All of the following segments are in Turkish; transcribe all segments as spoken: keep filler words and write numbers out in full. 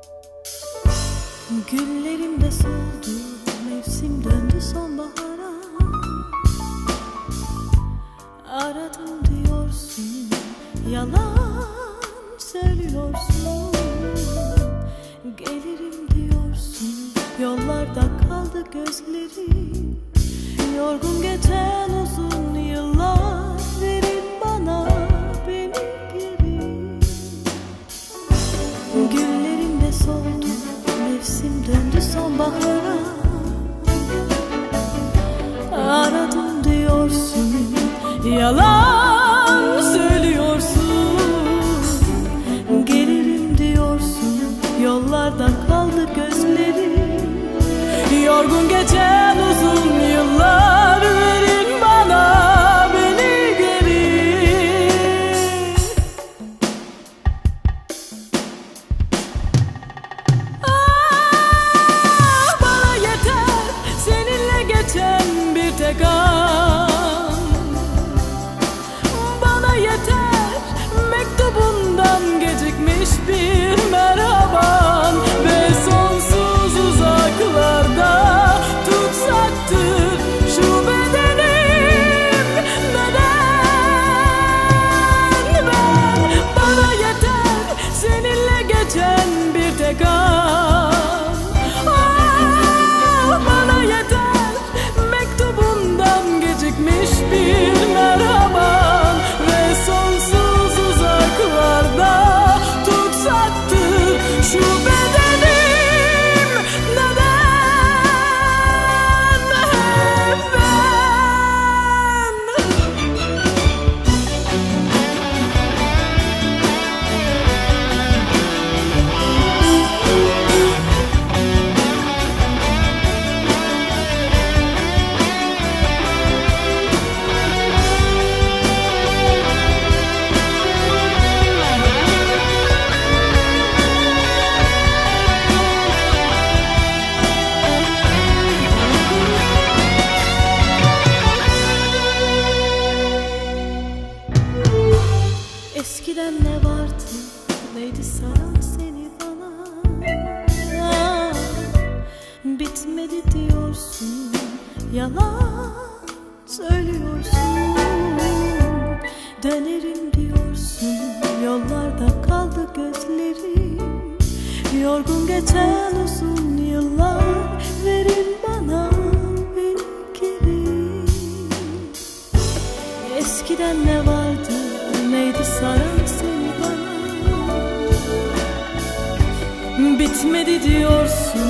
Güllerim de soldu, mevsim döndü sonbahara. Aradım diyorsun, yalan söylüyorsun. Gelirim diyorsun, yollarda kaldı gözlerim. Yorgun geçen uzun yıllar, verin bana beni geri. Güllerim de soldu, mevsim döndü sonbahara. Aradım diyorsun, yalan söylüyorsun. Gelirim diyorsun, yollarda kaldı gözlerim. Yorgun geçen uzun yıllar, verin bana beni geri. Ah, bana yeter seninle geçen bir tek an. Bana yeter mektubundan gecikmiş bir merhaban. Ve sonsuz uzaklarda tutsaktır şu bedenim. Neden ben? Bana yeter seninle geçen bir tek an. Ah, bana yeter mektubundan gecikmiş bir merhaban. Ve sonsuz uzaklarda tutsaktır şu bedenim. Neden hep ben? Eskiden ne vardı, neydi saran seni bana? Ah, bitmedi diyorsun, yalan söylüyorsun. Dönerim diyorsun, yollarda kaldı gözlerim. Yorgun geçen uzun yıllar, verin bana beni geri. Eskiden ne vardı, neydi saran seni bana? Bitmedi diyorsun,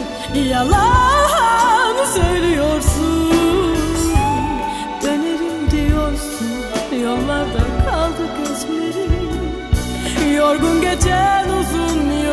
yalan söylüyorsun. Dönerim diyorsun, yollarda kaldı gözlerim. Yorgun geçen uzun